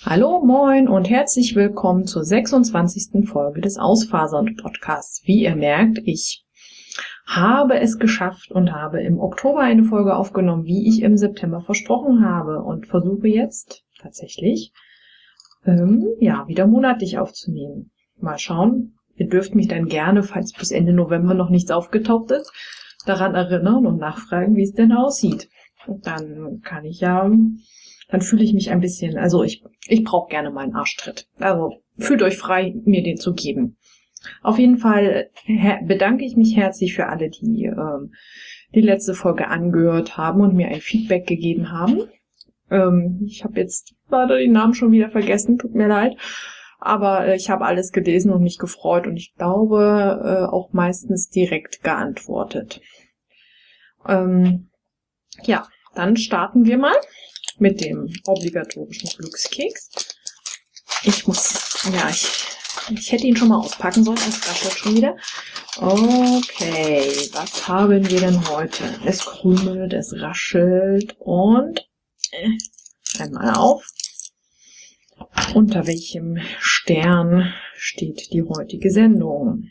Hallo, moin und herzlich willkommen zur 26. Folge des Ausfasern-Podcasts. Wie ihr merkt, ich habe es geschafft und habe im Oktober eine Folge aufgenommen, wie ich im September versprochen habe, und versuche jetzt tatsächlich wieder monatlich aufzunehmen. Mal schauen. Ihr dürft mich dann gerne, falls bis Ende November noch nichts aufgetaucht ist, daran erinnern und nachfragen, wie es denn aussieht. Und dann kann ich dann fühle ich mich ein bisschen, also ich brauche gerne mal einen Arschtritt. Also fühlt euch frei, mir den zu geben. Auf jeden Fall bedanke ich mich herzlich für alle, die die letzte Folge angehört haben und mir ein Feedback gegeben haben. Ich habe jetzt leider den Namen schon wieder vergessen, tut mir leid. Aber ich habe alles gelesen und mich gefreut und ich glaube auch meistens direkt geantwortet. Dann starten wir mal mit dem obligatorischen Glückskeks. Ich hätte ihn schon mal auspacken sollen, es raschelt schon wieder. Okay, was haben wir denn heute? Es krümelt, es raschelt und einmal auf. Unter welchem Stern steht die heutige Sendung?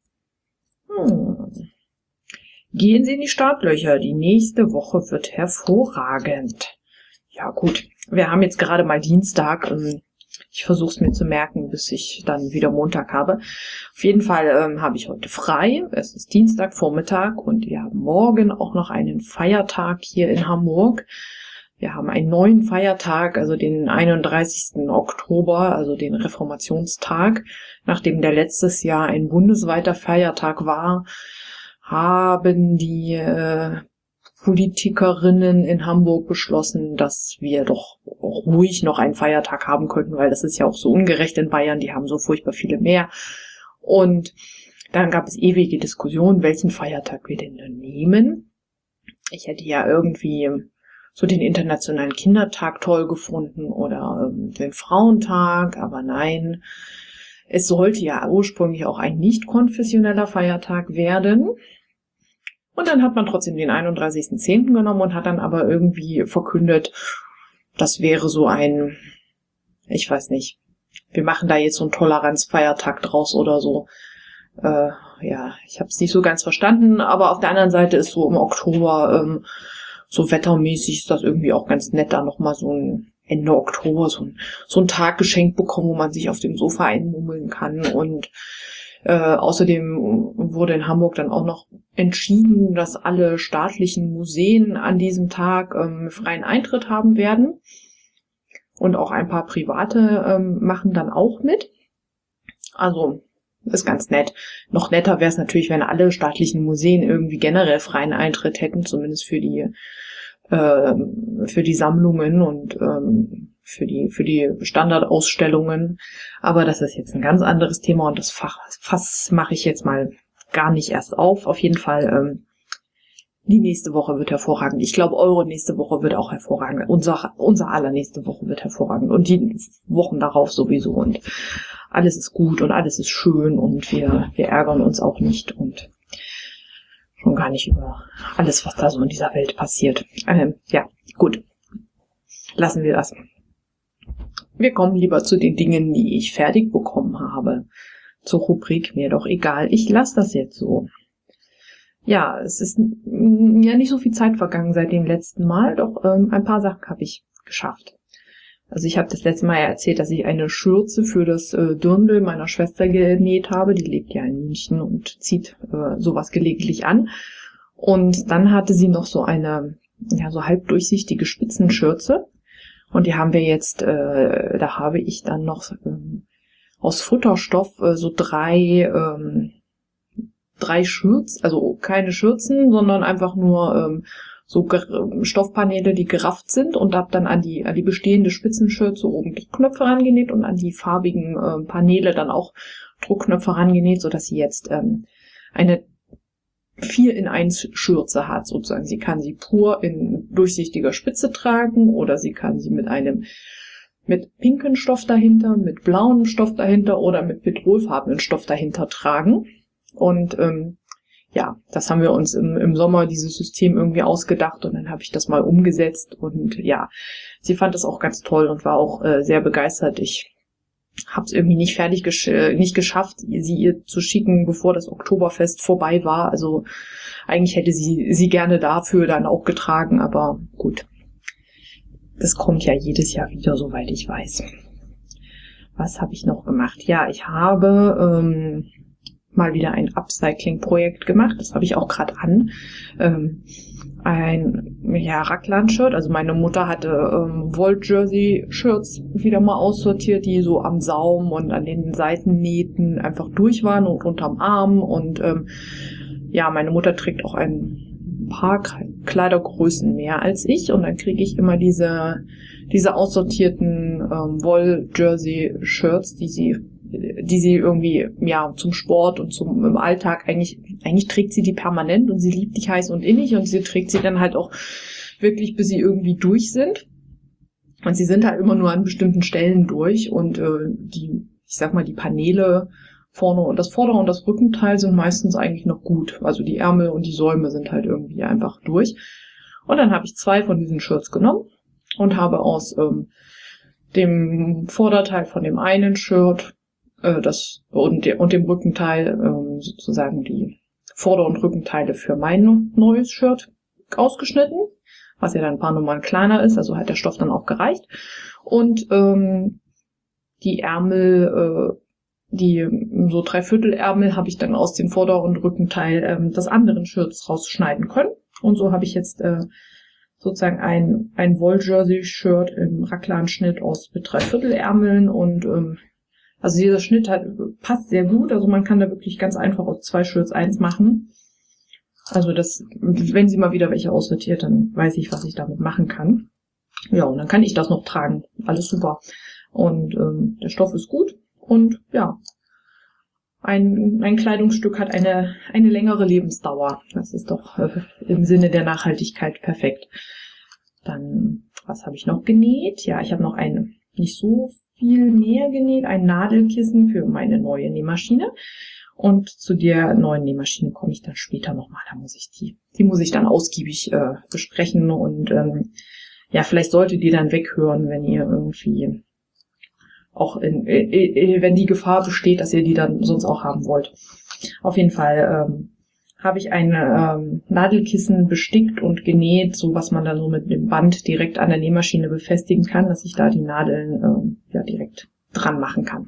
Gehen Sie in die Startlöcher, die nächste Woche wird hervorragend. Ja gut, wir haben jetzt gerade mal Dienstag. Ich versuche es mir zu merken, bis ich dann wieder Montag habe. Auf jeden Fall habe ich heute frei. Es ist Dienstagvormittag und wir haben morgen auch noch einen Feiertag hier in Hamburg. Wir haben einen neuen Feiertag, also den 31. Oktober, also den Reformationstag. Nachdem der letztes Jahr ein bundesweiter Feiertag war, haben die Politikerinnen in Hamburg beschlossen, dass wir doch ruhig noch einen Feiertag haben könnten, weil das ist ja auch so ungerecht in Bayern, die haben so furchtbar viele mehr. Und dann gab es ewige Diskussionen, welchen Feiertag wir denn nehmen. Ich hätte ja irgendwie so den Internationalen Kindertag toll gefunden oder den Frauentag, aber nein, es sollte ja ursprünglich auch ein nicht konfessioneller Feiertag werden. Und dann hat man trotzdem den 31.10. genommen und hat dann aber irgendwie verkündet, das wäre so ein, ich weiß nicht, wir machen da jetzt so einen Toleranzfeiertag draus oder so. Ich habe es nicht so ganz verstanden, aber auf der anderen Seite ist so im Oktober, so wettermäßig ist das irgendwie auch ganz nett, da nochmal so ein Ende Oktober so ein Tag geschenkt bekommen, wo man sich auf dem Sofa einmummeln kann. Und außerdem wurde in Hamburg dann auch noch entschieden, dass alle staatlichen Museen an diesem Tag freien Eintritt haben werden. Und auch ein paar private machen dann auch mit. Also ist ganz nett. Noch netter wäre es natürlich, wenn alle staatlichen Museen irgendwie generell freien Eintritt hätten, zumindest für die Sammlungen und für die Standardausstellungen. Aber das ist jetzt ein ganz anderes Thema und das Fass mache ich jetzt mal gar nicht erst auf. Auf jeden Fall, die nächste Woche wird hervorragend. Ich glaube, eure nächste Woche wird auch hervorragend. Unser aller nächste Woche wird hervorragend und die Wochen darauf sowieso. Und alles ist gut und alles ist schön und wir ärgern uns auch nicht und schon gar nicht über alles, was da so in dieser Welt passiert. Gut. Lassen wir das. Wir kommen lieber zu den Dingen, die ich fertig bekommen habe. Zur Rubrik mir doch egal. Ich lasse das jetzt so. Ja, es ist ja nicht so viel Zeit vergangen seit dem letzten Mal, doch ein paar Sachen habe ich geschafft. Also ich habe das letzte Mal erzählt, dass ich eine Schürze für das Dirndl meiner Schwester genäht habe. Die lebt ja in München und zieht sowas gelegentlich an. Und dann hatte sie noch so eine so halbdurchsichtige Spitzenschürze. Und die haben wir jetzt, da habe ich dann noch aus Futterstoff so drei Schürzen, also keine Schürzen, sondern einfach nur so Stoffpaneele, die gerafft sind, und habe dann an die bestehende Spitzenschürze oben Druckknöpfe rangenäht und an die farbigen Paneele dann auch Druckknöpfe rangenäht, sodass sie jetzt eine 4-in-1 Schürze hat, sozusagen. Sie kann sie pur in durchsichtiger Spitze tragen oder sie kann sie mit pinken Stoff dahinter, mit blauem Stoff dahinter oder mit petrolfarbenen Stoff dahinter tragen. Und ja, das haben wir uns im Sommer dieses System irgendwie ausgedacht und dann habe ich das mal umgesetzt und ja, sie fand das auch ganz toll und war auch sehr begeistert. Ich habe es irgendwie nicht nicht geschafft, sie ihr zu schicken, bevor das Oktoberfest vorbei war. Also eigentlich hätte sie gerne dafür dann auch getragen, aber gut. Das kommt ja jedes Jahr wieder, soweit ich weiß. Was habe ich noch gemacht? Ja, ich habe mal wieder ein Upcycling-Projekt gemacht. Das habe ich auch gerade an. Ein Raglan-Shirt. Also meine Mutter hatte Woll-Jersey-Shirts wieder mal aussortiert, die so am Saum und an den Seitennähten einfach durch waren und unterm Arm. Und meine Mutter trägt auch ein paar Kleidergrößen mehr als ich. Und dann kriege ich immer diese aussortierten Woll-Jersey-Shirts, die sie irgendwie, zum Sport und im Alltag, eigentlich trägt sie die permanent und sie liebt die heiß und innig und sie trägt sie dann halt auch wirklich, bis sie irgendwie durch sind. Und sie sind halt immer nur an bestimmten Stellen durch und die Paneele vorne und das Vorder- und das Rückenteil sind meistens eigentlich noch gut. Also die Ärmel und die Säume sind halt irgendwie einfach durch. Und dann habe ich 2 von diesen Shirts genommen und habe aus dem Vorderteil von dem einen Shirt und dem Rückenteil sozusagen die Vorder- und Rückenteile für mein neues Shirt ausgeschnitten, was ja dann ein paar Nummern kleiner ist, also hat der Stoff dann auch gereicht. Und die Ärmel, die so 3/4 Ärmel habe ich dann aus dem Vorder- und Rückenteil des anderen Shirts rausschneiden können. Und so habe ich jetzt sozusagen ein Woll-Jersey-Shirt im Raglan-Schnitt mit 3/4 Ärmeln und also dieser Schnitt passt sehr gut, also man kann da wirklich ganz einfach aus 2 Shirts 1 machen. Also wenn sie mal wieder welche aussortiert, dann weiß ich, was ich damit machen kann. Ja, und dann kann ich das noch tragen. Alles super. Und der Stoff ist gut und ja, ein Kleidungsstück hat eine längere Lebensdauer. Das ist doch im Sinne der Nachhaltigkeit perfekt. Dann, was habe ich noch genäht? Ja, ich habe noch nicht so viel mehr genäht, ein Nadelkissen für meine neue Nähmaschine. Und zu der neuen Nähmaschine komme ich dann später nochmal. Da muss ich die muss ich dann ausgiebig besprechen und vielleicht solltet ihr dann weghören, wenn ihr irgendwie auch wenn die Gefahr besteht, dass ihr die dann sonst auch haben wollt. Auf jeden Fall habe ich ein Nadelkissen bestickt und genäht, so was man dann so mit dem Band direkt an der Nähmaschine befestigen kann, dass ich da die Nadeln direkt dran machen kann.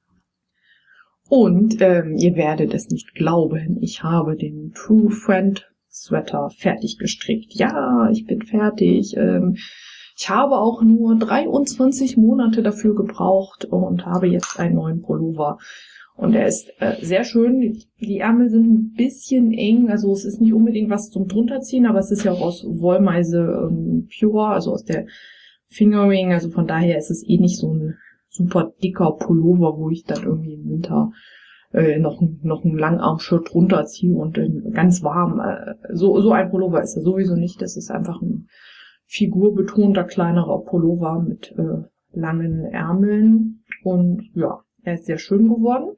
Und ihr werdet es nicht glauben, ich habe den True Friend Sweater fertig gestrickt. Ja, ich bin fertig. Ich habe auch nur 23 Monate dafür gebraucht und habe jetzt einen neuen Pullover. Und er ist sehr schön. Die Ärmel sind ein bisschen eng, also es ist nicht unbedingt was zum Drunterziehen, aber es ist ja auch aus Wollmeise Pure, also aus der Fingering, also von daher ist es nicht so ein super dicker Pullover, wo ich dann irgendwie im Winter noch ein Langarm-Shirt drunter ziehe und ganz warm. So ein Pullover ist er sowieso nicht. Das ist einfach ein figurbetonter kleinerer Pullover mit langen Ärmeln und ja, er ist sehr schön geworden.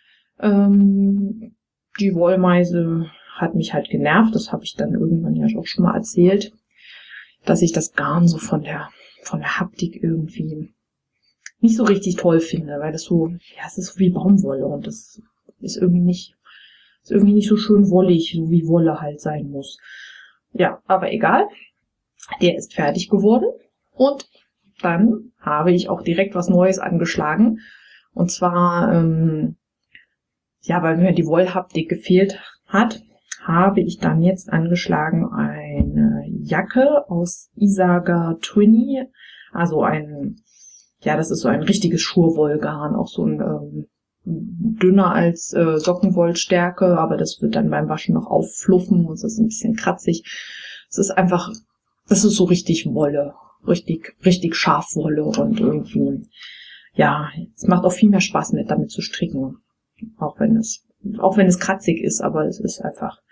Die Wollmeise hat mich halt genervt. Das habe ich dann irgendwann ja auch schon mal erzählt, dass ich das Garn so von der Haptik irgendwie nicht so richtig toll finde, weil das so, es ist so wie Baumwolle und das ist irgendwie nicht so schön wollig, so wie Wolle halt sein muss. Ja, aber egal. Der ist fertig geworden und dann habe ich auch direkt was Neues angeschlagen. Und zwar, weil mir die Wollhaptik gefehlt hat, habe ich dann jetzt angeschlagen eine Jacke aus Isaga Twinny, also das ist so ein richtiges Schurwollgarn, auch so ein dünner als Sockenwollstärke, aber das wird dann beim Waschen noch auffluffen und es ist ein bisschen kratzig. Es ist so richtig Wolle, richtig Schafwolle und irgendwie, es macht auch viel mehr Spaß damit zu stricken, auch wenn es kratzig ist, aber es ist einfach,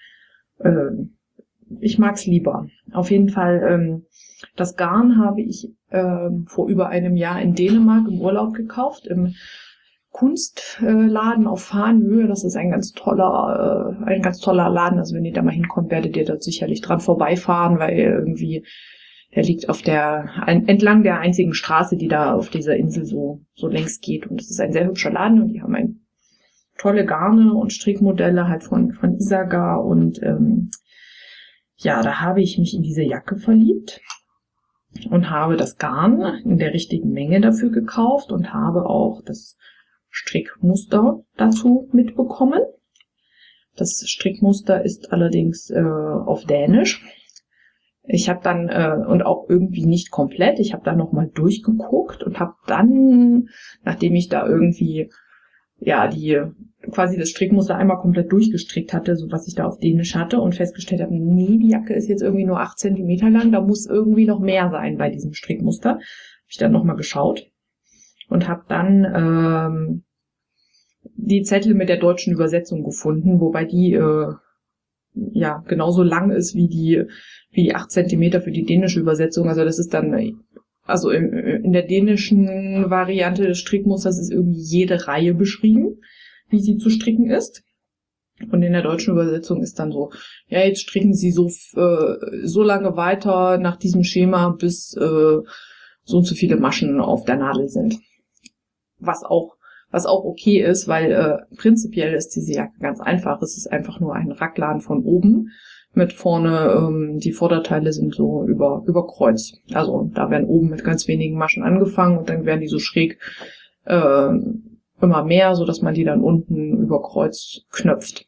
ich mag's lieber. Auf jeden Fall, das Garn habe ich vor über einem Jahr in Dänemark im Urlaub gekauft, im Kunstladen auf Fahnenhöhe. Das ist ein ganz toller Laden. Also wenn ihr da mal hinkommt, werdet ihr dort sicherlich dran vorbeifahren, weil irgendwie der liegt entlang der einzigen Straße, die da auf dieser Insel so längs geht. Und es ist ein sehr hübscher Laden und die haben tolle Garne und Strickmodelle halt von Isagar und da habe ich mich in diese Jacke verliebt und habe das Garn in der richtigen Menge dafür gekauft und habe auch das Strickmuster dazu mitbekommen. Das Strickmuster ist allerdings auf Dänisch. Ich habe dann, und auch irgendwie nicht komplett, ich habe da nochmal durchgeguckt und habe dann, nachdem ich da irgendwie quasi das Strickmuster einmal komplett durchgestrickt hatte, so was ich da auf Dänisch hatte und festgestellt habe, nee, die Jacke ist jetzt irgendwie nur 8 Zentimeter lang, da muss irgendwie noch mehr sein bei diesem Strickmuster. Habe ich dann nochmal geschaut und habe dann die Zettel mit der deutschen Übersetzung gefunden, wobei die genauso lang ist wie die 8 Zentimeter für die dänische Übersetzung. Also das ist dann, in der dänischen Variante des Strickmusters ist irgendwie jede Reihe beschrieben, wie sie zu stricken ist. Und in der deutschen Übersetzung ist dann so, ja, jetzt stricken sie so lange weiter nach diesem Schema, bis so und so viele Maschen auf der Nadel sind. Was auch okay ist, weil prinzipiell ist diese Jacke ganz einfach. Es ist einfach nur ein Raglan von oben mit vorne, die Vorderteile sind so über Kreuz. Also da werden oben mit ganz wenigen Maschen angefangen und dann werden die so schräg immer mehr, so dass man die dann unten über Kreuz knöpft.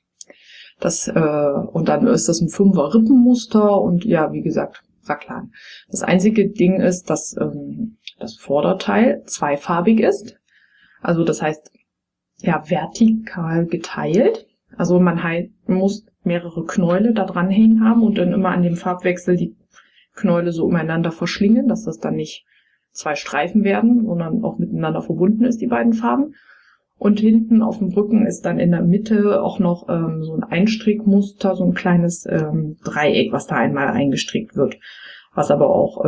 Und dann ist das ein 5er Rippenmuster und ja, wie gesagt, Raglan. Das einzige Ding ist, dass das Vorderteil zweifarbig ist. Also das heißt, ja, vertikal geteilt. Also man muss mehrere Knäule da dranhängen haben und dann immer an dem Farbwechsel die Knäule so umeinander verschlingen, dass das dann nicht 2 Streifen werden, sondern auch miteinander verbunden ist, die beiden Farben. Und hinten auf dem Rücken ist dann in der Mitte auch noch so ein Einstrickmuster, so ein kleines Dreieck, was da einmal eingestrickt wird. Was aber auch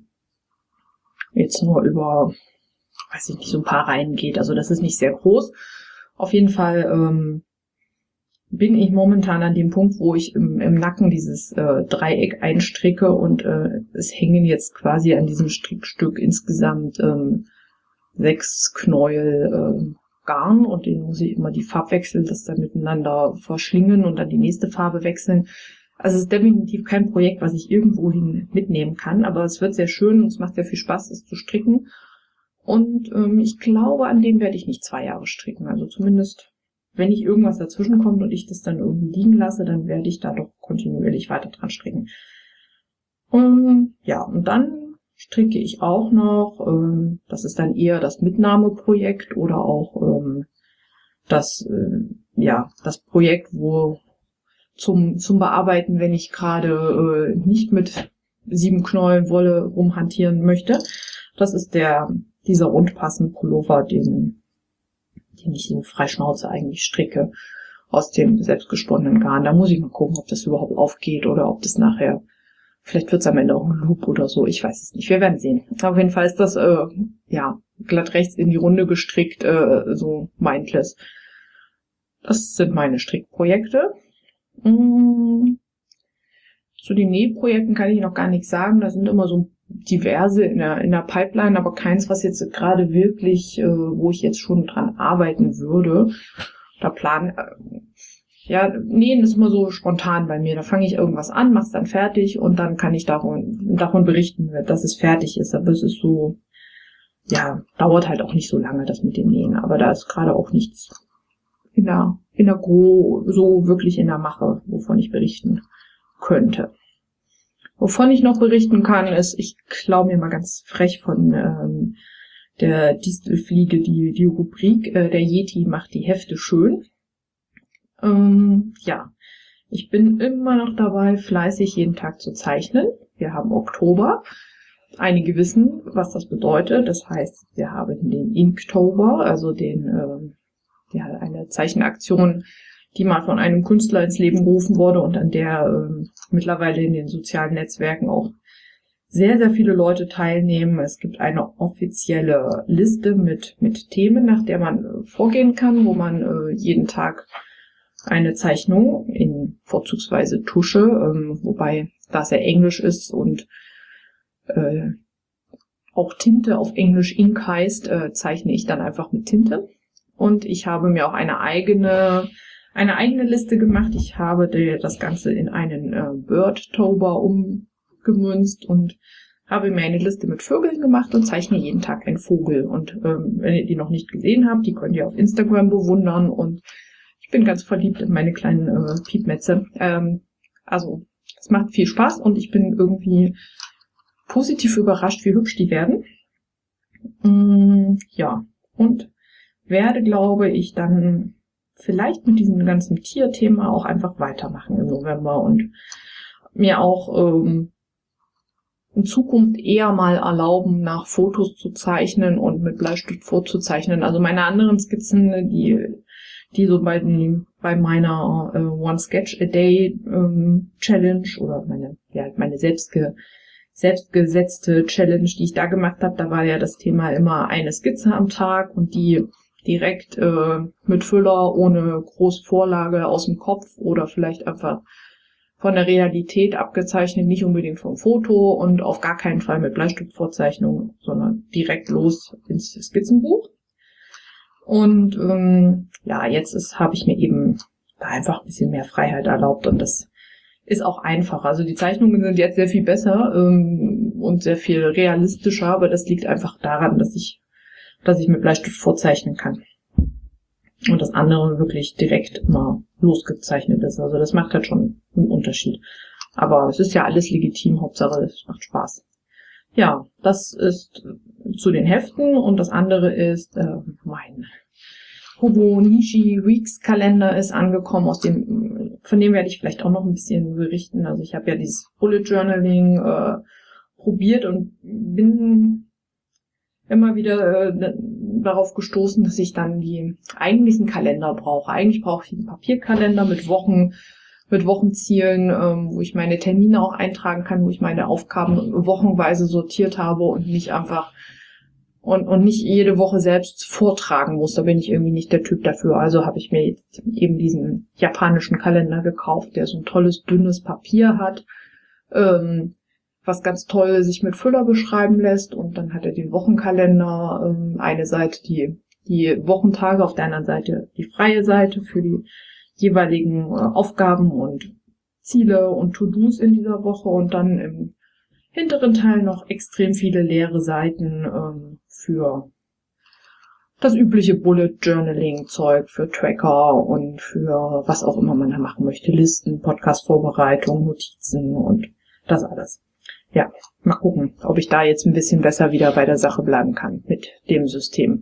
jetzt nur über, weiß ich nicht, so ein paar Reihen geht. Also das ist nicht sehr groß. Auf jeden Fall bin ich momentan an dem Punkt, wo ich im Nacken dieses Dreieck einstricke und es hängen jetzt quasi an diesem Strickstück insgesamt 6 Knäuel Garn und den muss ich immer die Farbwechsel, das dann miteinander verschlingen und dann die nächste Farbe wechseln. Also es ist definitiv kein Projekt, was ich irgendwohin mitnehmen kann, aber es wird sehr schön und es macht sehr viel Spaß, es zu stricken. Und ich glaube, an dem werde ich nicht 2 Jahre stricken. Also zumindest, wenn nicht irgendwas dazwischen kommt und ich das dann irgendwie liegen lasse, dann werde ich da doch kontinuierlich weiter dran stricken. Und dann stricke ich auch noch, das ist dann eher das Mitnahmeprojekt oder auch das Projekt, wo zum Bearbeiten, wenn ich gerade nicht mit 7 Knäueln Wolle rumhantieren möchte. Das ist dieser Rundpassen-Pullover, den ich so frei Schnauze eigentlich stricke aus dem selbstgesponnenen Garn. Da muss ich mal gucken, ob das überhaupt aufgeht oder ob das nachher, vielleicht wird es am Ende auch ein Loop oder so, ich weiß es nicht. Wir werden sehen. Auf jeden Fall ist das glatt rechts in die Runde gestrickt, so mindless. Das sind meine Strickprojekte. Zu den Nähprojekten kann ich noch gar nichts sagen. Da sind immer so diverse in der Pipeline, aber keins, was jetzt gerade wirklich, wo ich jetzt schon dran arbeiten würde. Nähen ist immer so spontan bei mir. Da fange ich irgendwas an, mach's dann fertig und dann kann ich davon berichten, dass es fertig ist. Aber es ist so, dauert halt auch nicht so lange, das mit dem Nähen. Aber da ist gerade auch nichts in der so wirklich in der Mache, wovon ich berichten könnte. Wovon ich noch berichten kann, ist, ich klaue mir mal ganz frech von der Distelfliege die Rubrik, der Yeti macht die Hefte schön. Ich bin immer noch dabei, fleißig jeden Tag zu zeichnen. Wir haben Oktober. Einige wissen, was das bedeutet. Das heißt, wir haben den Inktober, also eine Zeichenaktion, die mal von einem Künstler ins Leben gerufen wurde und an der mittlerweile in den sozialen Netzwerken auch sehr, sehr viele Leute teilnehmen. Es gibt eine offizielle Liste mit Themen, nach der man vorgehen kann, wo man jeden Tag eine Zeichnung in vorzugsweise Tusche, wobei da es ja Englisch ist und auch Tinte auf Englisch Ink heißt, zeichne ich dann einfach mit Tinte. Und ich habe mir auch eine eigene Liste gemacht. Ich habe das Ganze in einen Birdtober umgemünzt und habe mir eine Liste mit Vögeln gemacht und zeichne jeden Tag einen Vogel. Und wenn ihr die noch nicht gesehen habt, die könnt ihr auf Instagram bewundern. Und ich bin ganz verliebt in meine kleinen Piepmätze. Also es macht viel Spaß und ich bin irgendwie positiv überrascht, wie hübsch die werden. Ja, und werde, glaube ich, dann vielleicht mit diesem ganzen Tierthema auch einfach weitermachen im November und mir auch in Zukunft eher mal erlauben, nach Fotos zu zeichnen und mit Bleistift vorzuzeichnen. Also meine anderen Skizzen, die so bei meiner One Sketch a Day Challenge oder meine selbstgesetzte Challenge, die ich da gemacht habe, da war ja das Thema immer eine Skizze am Tag und die direkt mit Füller, ohne groß Vorlage aus dem Kopf oder vielleicht einfach von der Realität abgezeichnet, nicht unbedingt vom Foto und auf gar keinen Fall mit Bleistiftvorzeichnung, sondern direkt los ins Skizzenbuch. Und jetzt habe ich mir eben da einfach ein bisschen mehr Freiheit erlaubt und das ist auch einfacher. Also die Zeichnungen sind jetzt sehr viel besser und sehr viel realistischer, aber das liegt einfach daran, dass ich mit Bleistift vorzeichnen kann. Und das andere wirklich direkt immer losgezeichnet ist. Also das macht halt schon einen Unterschied. Aber es ist ja alles legitim, Hauptsache es macht Spaß. Ja, das ist zu den Heften und das andere ist mein Hobonichi Weeks Kalender ist angekommen, von dem werde ich vielleicht auch noch ein bisschen berichten. Also ich habe ja dieses Bullet Journaling probiert und bin immer wieder darauf gestoßen, dass ich dann die eigentlichen Kalender brauche. Eigentlich brauche ich einen Papierkalender mit Wochenzielen, wo ich meine Termine auch eintragen kann, wo ich meine Aufgaben wochenweise sortiert habe und nicht einfach und nicht jede Woche selbst vortragen muss. Da bin ich irgendwie nicht der Typ dafür. Also habe ich mir jetzt eben diesen japanischen Kalender gekauft, der so ein tolles, dünnes Papier hat, was ganz toll sich mit Füller beschreiben lässt. Und dann hat er den Wochenkalender, eine Seite die Wochentage, auf der anderen Seite die freie Seite für die jeweiligen Aufgaben und Ziele und To-Dos in dieser Woche und dann im hinteren Teil noch extrem viele leere Seiten für das übliche Bullet Journaling Zeug, für Tracker und für was auch immer man da machen möchte. Listen, Podcast-Vorbereitung, Notizen und das alles. Ja, mal gucken, ob ich da jetzt ein bisschen besser wieder bei der Sache bleiben kann mit dem System.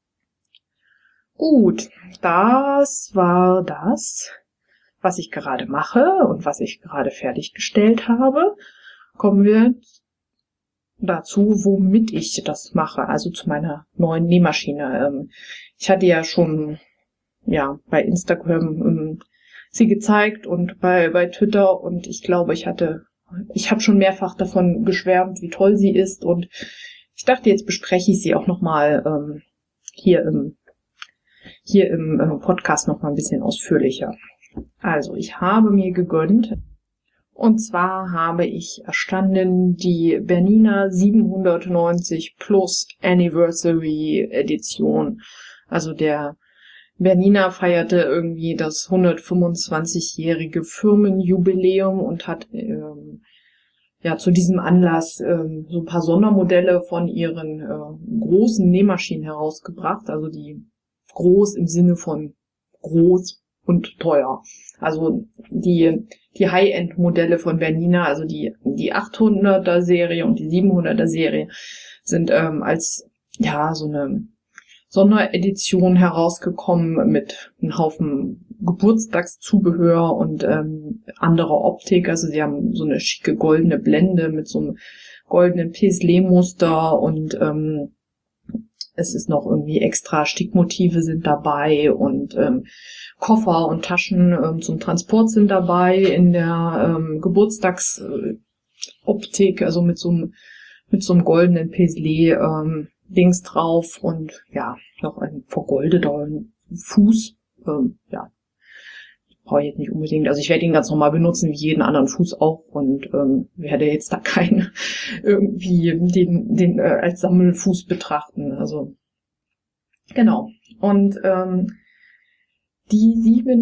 Gut, das war das, was ich gerade mache und was ich gerade fertiggestellt habe. Kommen wir dazu, womit ich das mache, also zu meiner neuen Nähmaschine. Ich hatte ja schon bei Instagram sie gezeigt und bei Twitter und ich glaube, ich habe schon mehrfach davon geschwärmt, wie toll sie ist und ich dachte, jetzt bespreche ich sie auch nochmal hier im Podcast nochmal ein bisschen ausführlicher. Also, ich habe mir gegönnt, und zwar habe ich erstanden die Bernina 790 Plus Anniversary Edition. Also der Bernina feierte irgendwie das 125-jährige Firmenjubiläum und hat zu diesem Anlass so ein paar Sondermodelle von ihren großen Nähmaschinen herausgebracht. Also die groß im Sinne von groß und teuer. Also die High-End-Modelle von Bernina, also die 800er Serie und die 700er Serie sind als so eine Sonderedition herausgekommen mit einem Haufen Geburtstagszubehör und anderer Optik. Also sie haben so eine schicke goldene Blende mit so einem goldenen Paisley-Muster und es ist noch irgendwie extra Stickmotive sind dabei und Koffer und Taschen zum Transport sind dabei. In der Optik, also mit so einem goldenen Paisley Dings drauf und ja, noch ein vergoldeter Fuß. Ja, brauche ich jetzt nicht unbedingt. Also ich werde ihn ganz normal benutzen, wie jeden anderen Fuß auch und werde jetzt da keinen irgendwie den als Sammelfuß betrachten. Also genau. Und die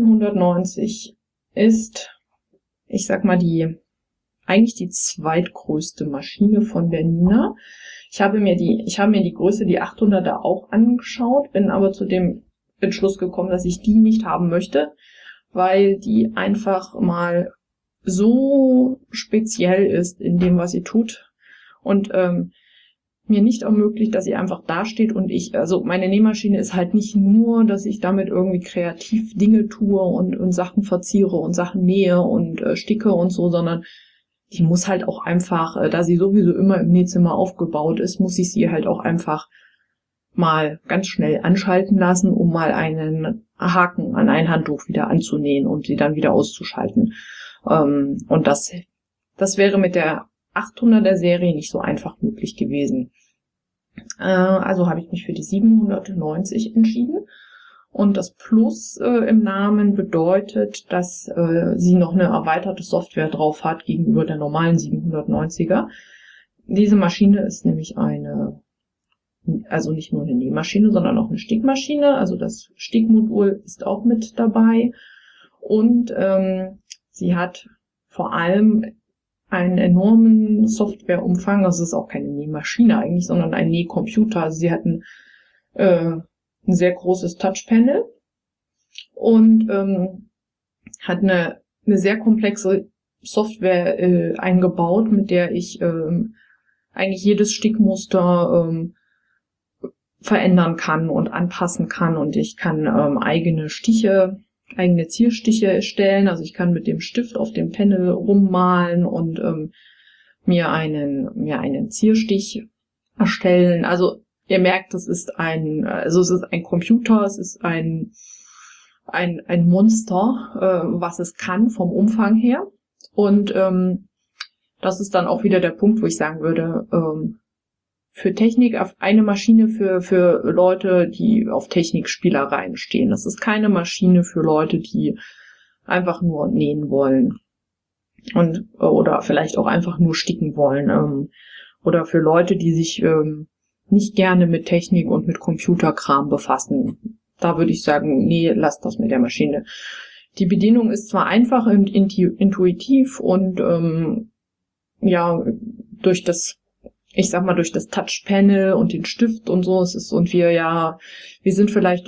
790 ist, ich sag mal, eigentlich die zweitgrößte Maschine von Bernina. Ich habe mir die Größe, die 800er auch angeschaut, bin aber zu dem Entschluss gekommen, dass ich die nicht haben möchte, weil die einfach mal so speziell ist in dem, was sie tut und mir nicht ermöglicht, dass sie einfach dasteht und also meine Nähmaschine ist halt nicht nur, dass ich damit irgendwie kreativ Dinge tue und Sachen verziere und Sachen nähe und sticke und so, sondern die muss halt auch einfach, da sie sowieso immer im Nähzimmer aufgebaut ist, muss ich sie halt auch einfach mal ganz schnell anschalten lassen, um mal einen Haken an ein Handtuch wieder anzunähen und sie dann wieder auszuschalten. Und das wäre mit der 800er Serie nicht so einfach möglich gewesen. Also habe ich mich für die 790 entschieden. Und das Plus im Namen bedeutet, dass sie noch eine erweiterte Software drauf hat gegenüber der normalen 790er. Diese Maschine ist nämlich also nicht nur eine Nähmaschine, sondern auch eine Stickmaschine. Also das Stickmodul ist auch mit dabei. Und sie hat vor allem einen enormen Softwareumfang. Also es ist auch keine Nähmaschine eigentlich, sondern ein Nähcomputer. Also sie hat ein sehr großes Touchpanel und hat eine sehr komplexe Software eingebaut, mit der ich eigentlich jedes Stickmuster verändern kann und anpassen kann und ich kann eigene Zierstiche erstellen. Also ich kann mit dem Stift auf dem Panel rummalen und mir einen Zierstich erstellen. Also ihr merkt, es ist ein Computer, es ist ein Monster, was es kann vom Umfang her. Und das ist dann auch wieder der Punkt, wo ich sagen würde, für Technik, auf eine Maschine für Leute, die auf Technikspielereien stehen. Das ist keine Maschine für Leute, die einfach nur nähen wollen und oder vielleicht auch einfach nur sticken wollen oder für Leute, die sich nicht gerne mit Technik und mit Computerkram befassen. Da würde ich sagen, nee, lasst das mit der Maschine. Die Bedienung ist zwar einfach und intuitiv und durch das Touchpanel und den Stift und so, wir sind vielleicht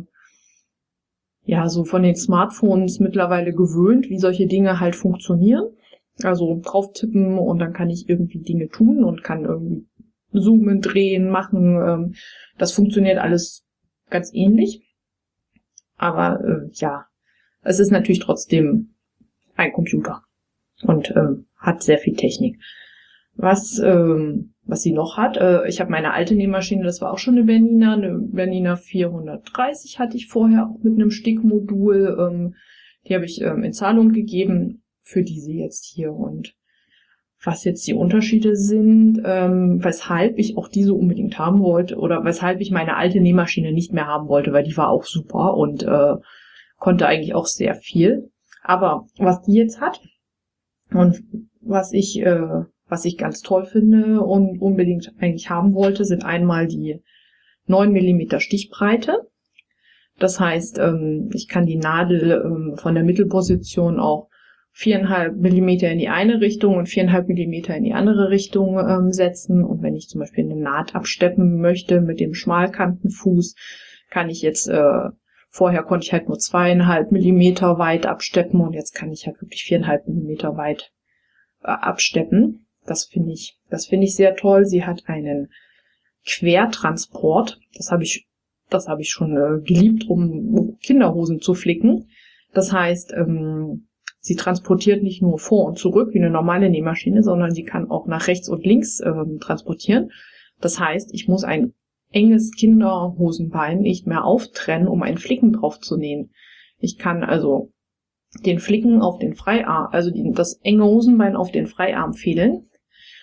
so von den Smartphones mittlerweile gewöhnt, wie solche Dinge halt funktionieren. Also drauf tippen und dann kann ich irgendwie Dinge tun und kann irgendwie zoomen, drehen, machen. Das funktioniert alles ganz ähnlich. Aber es ist natürlich trotzdem ein Computer und hat sehr viel Technik. Was sie noch hat, ich habe meine alte Nähmaschine, das war auch schon eine Bernina 430 hatte ich vorher auch mit einem Stickmodul. Die habe ich in Zahlung gegeben für diese jetzt hier. Und was jetzt die Unterschiede sind, weshalb ich auch diese unbedingt haben wollte oder weshalb ich meine alte Nähmaschine nicht mehr haben wollte, weil die war auch super und konnte eigentlich auch sehr viel. Aber was die jetzt hat und was ich ganz toll finde und unbedingt eigentlich haben wollte, sind einmal die 9 mm Stichbreite. Das heißt, ich kann die Nadel von der Mittelposition auch 4,5 mm in die eine Richtung und 4,5 mm in die andere Richtung setzen. Und wenn ich zum Beispiel eine Naht absteppen möchte mit dem Schmalkantenfuß, kann ich jetzt, vorher konnte ich halt nur 2,5 mm weit absteppen und jetzt kann ich halt wirklich 4,5 mm weit absteppen. Das finde ich sehr toll. Sie hat einen Quertransport. Das habe ich schon geliebt, um Kinderhosen zu flicken. Das heißt, sie transportiert nicht nur vor und zurück wie eine normale Nähmaschine, sondern sie kann auch nach rechts und links transportieren. Das heißt, ich muss ein enges Kinderhosenbein nicht mehr auftrennen, um einen Flicken drauf zu nähen. Ich kann also den Flicken auf den Freiarm, also das enge Hosenbein auf den Freiarm fädeln.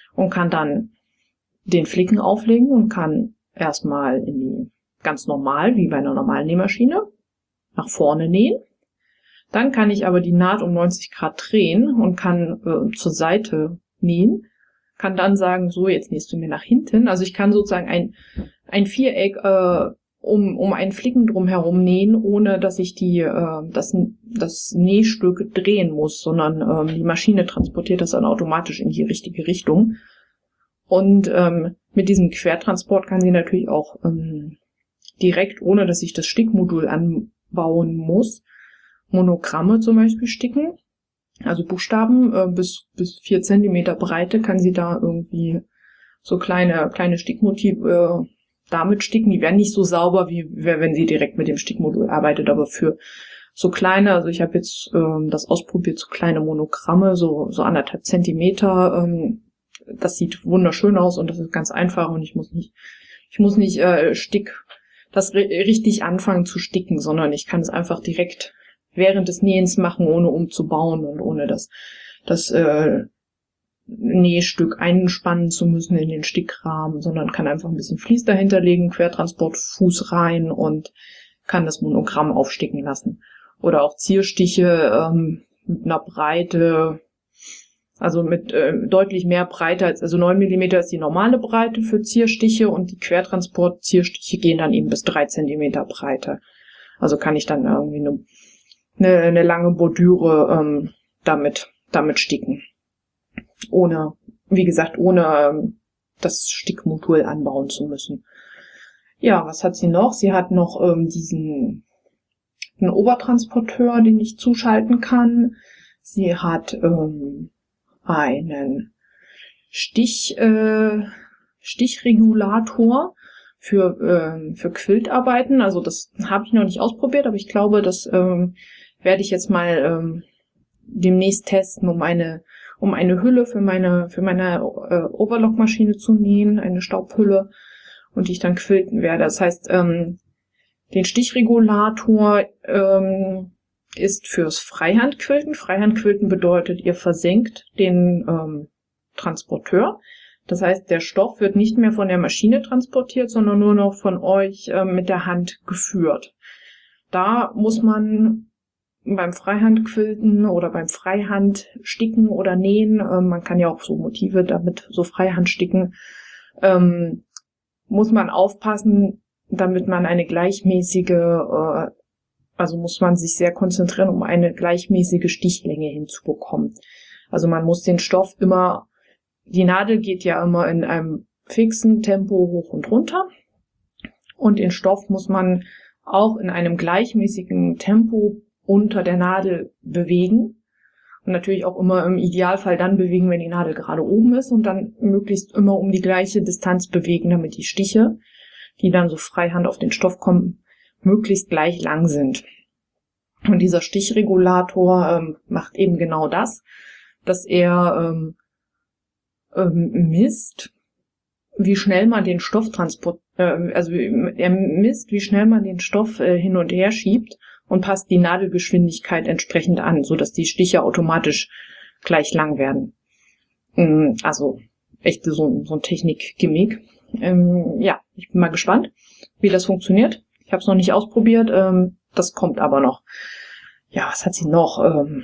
und kann dann den Flicken auflegen und kann erstmal ganz normal, wie bei einer normalen Nähmaschine, nach vorne nähen. Dann kann ich aber die Naht um 90 Grad drehen und kann zur Seite nähen. Kann dann sagen, so, jetzt nähst du mir nach hinten. Also ich kann sozusagen ein Viereck um einen Flicken drumherum nähen, ohne dass ich das Nähstück drehen muss, sondern die Maschine transportiert das dann automatisch in die richtige Richtung. Und mit diesem Quertransport kann sie natürlich auch direkt, ohne dass ich das Stickmodul anbauen muss, Monogramme zum Beispiel sticken. Also Buchstaben bis 4 Zentimeter Breite kann sie da irgendwie so kleine Stickmotive damit sticken. Die werden nicht so sauber, wie wenn sie direkt mit dem Stickmodul arbeitet, aber für so kleine, also ich habe jetzt das ausprobiert, so kleine Monogramme, so 1,5 Zentimeter, das sieht wunderschön aus und das ist ganz einfach und ich muss nicht richtig anfangen zu sticken, sondern ich kann es einfach direkt während des Nähens machen, ohne umzubauen und ohne das Nähstück einspannen zu müssen in den Stickrahmen, sondern kann einfach ein bisschen Vlies dahinter legen, Quertransportfuß rein und kann das Monogramm aufsticken lassen. Oder auch Zierstiche mit einer Breite, also mit deutlich mehr Breite also 9 Millimeter ist die normale Breite für Zierstiche und die Quertransport-Zierstiche gehen dann eben bis 3 Zentimeter Breite. Also kann ich dann irgendwie eine lange Bordüre damit sticken. Ohne das Stickmodul anbauen zu müssen. Ja, was hat sie noch? Sie hat noch einen Obertransporteur, den ich zuschalten kann. Sie hat einen Stichregulator für Quiltarbeiten. Also das habe ich noch nicht ausprobiert, aber ich glaube, das werde ich jetzt mal demnächst testen, um eine Hülle für meine Overlockmaschine zu nähen, eine Staubhülle, und die ich dann quilten werde. Das heißt, den Stichregulator ist fürs Freihandquilten. Freihandquilten bedeutet, ihr versenkt den Transporteur. Das heißt, der Stoff wird nicht mehr von der Maschine transportiert, sondern nur noch von euch mit der Hand geführt. Da muss man beim Freihandquilten oder beim Freihandsticken oder Nähen, man kann ja auch so Motive damit so Freihand sticken, muss man aufpassen, damit man muss man sich sehr konzentrieren, um eine gleichmäßige Stichlänge hinzubekommen. Also man muss den Stoff die Nadel geht ja immer in einem fixen Tempo hoch und runter und den Stoff muss man auch in einem gleichmäßigen Tempo unter der Nadel bewegen und natürlich auch immer im Idealfall dann bewegen, wenn die Nadel gerade oben ist und dann möglichst immer um die gleiche Distanz bewegen, damit die Stiche, die dann so freihand auf den Stoff kommen, möglichst gleich lang sind. Und dieser Stichregulator macht eben genau das, dass er misst, wie schnell man den Stoff er misst, wie schnell man den Stoff hin und her schiebt und passt die Nadelgeschwindigkeit entsprechend an, so dass die Stiche automatisch gleich lang werden. Also echt so ein Technik-Gimmick. Ja, ich bin mal gespannt, wie das funktioniert. Ich habe es noch nicht ausprobiert, das kommt aber noch. Ja, was hat sie noch?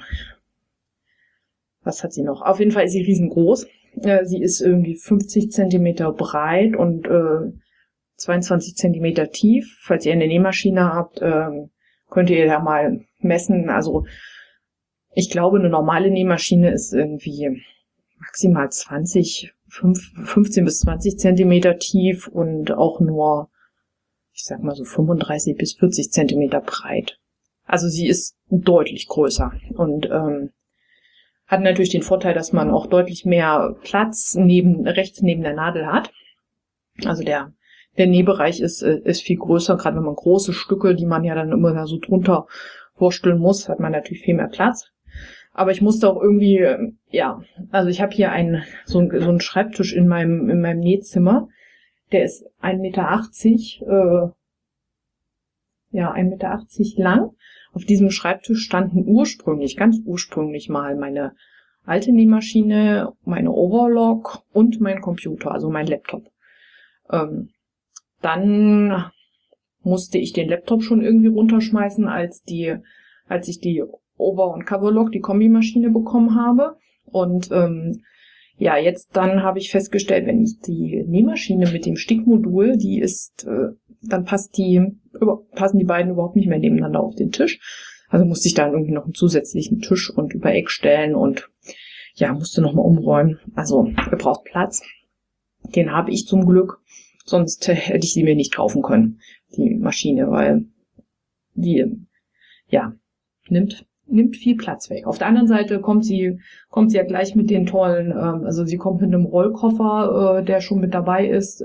Auf jeden Fall ist sie riesengroß. Sie ist irgendwie 50 Zentimeter breit und 22 Zentimeter tief. Falls ihr eine Nähmaschine habt, könnt ihr ja mal messen. Also ich glaube, eine normale Nähmaschine ist irgendwie maximal 15 bis 20 Zentimeter tief und auch nur, ich sag mal so 35 bis 40 Zentimeter breit. Also sie ist deutlich größer und hat natürlich den Vorteil, dass man auch deutlich mehr Platz rechts neben der Nadel hat. Also der Nähbereich ist viel größer, gerade wenn man große Stücke, die man ja dann immer da so drunter wursteln muss, hat man natürlich viel mehr Platz. Aber ich musste auch irgendwie, also ich habe hier so einen Schreibtisch in meinem Nähzimmer, der ist 1,80 Meter, 1,80 Meter lang. Auf diesem Schreibtisch standen ganz ursprünglich mal alte Nähmaschine, meine Overlock und mein Computer, also mein Laptop. Dann musste ich den Laptop schon irgendwie runterschmeißen, als ich die Over- und Coverlock, die Kombimaschine bekommen habe. Und jetzt dann habe ich festgestellt, wenn ich die Nähmaschine mit dem Stickmodul, dann passen die beiden überhaupt nicht mehr nebeneinander auf den Tisch. Also musste ich dann irgendwie noch einen zusätzlichen Tisch und Übereck stellen und musste nochmal umräumen. Also ihr braucht Platz. Den habe ich zum Glück. Sonst hätte ich sie mir nicht kaufen können, die Maschine, weil die, nimmt viel Platz weg. Auf der anderen Seite kommt sie ja gleich mit den tollen, sie kommt mit einem Rollkoffer, der schon mit dabei ist,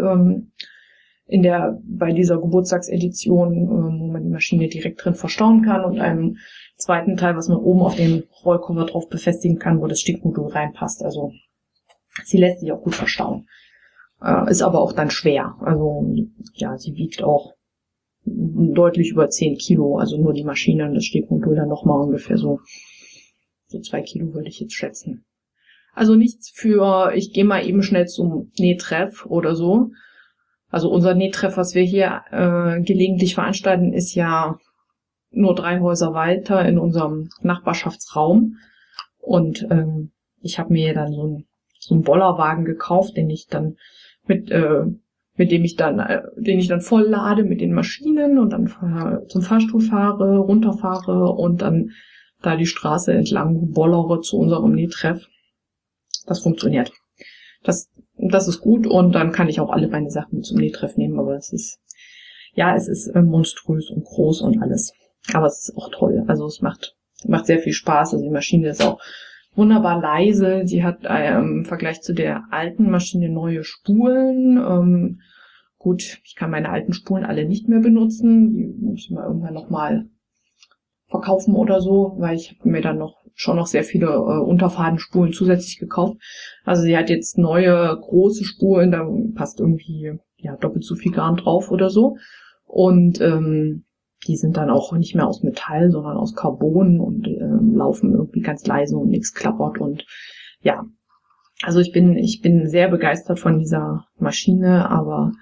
bei dieser Geburtstagsedition, wo man die Maschine direkt drin verstauen kann und einem zweiten Teil, was man oben auf den Rollkoffer drauf befestigen kann, wo das Stickmodul reinpasst. Also sie lässt sich auch gut verstauen. Ist aber auch dann schwer. Also sie wiegt auch deutlich über 10 Kilo, also nur die Maschine und das Stickmodul dann nochmal ungefähr so 2 Kilo würde ich jetzt schätzen. Also nichts für, ich gehe mal eben schnell zum Nähtreff oder so. Also unser Nähtreff, was wir hier gelegentlich veranstalten, ist ja nur 3 Häuser weiter in unserem Nachbarschaftsraum. Und ich habe mir dann so einen Bollerwagen gekauft, den ich dann den ich dann voll lade mit den Maschinen und dann zum Fahrstuhl fahre, runterfahre und dann da die Straße entlang bollere zu unserem Nähtreff. Das funktioniert. Das ist gut und dann kann ich auch alle meine Sachen mit zum Nähtreff nehmen, aber es ist monströs und groß und alles. Aber es ist auch toll. Also es macht sehr viel Spaß. Also die Maschine ist auch wunderbar leise. Die hat im Vergleich zu der alten Maschine neue Spulen. Gut, ich kann meine alten Spulen alle nicht mehr benutzen. Die muss ich mal irgendwann nochmal verkaufen oder so, weil ich habe mir dann schon noch sehr viele Unterfadenspulen zusätzlich gekauft. Also sie hat jetzt neue große Spulen, da passt irgendwie doppelt so viel Garn drauf oder so. Und die sind dann auch nicht mehr aus Metall, sondern aus Carbon und laufen irgendwie ganz leise und nichts klappert und also ich bin sehr begeistert von dieser Maschine, aber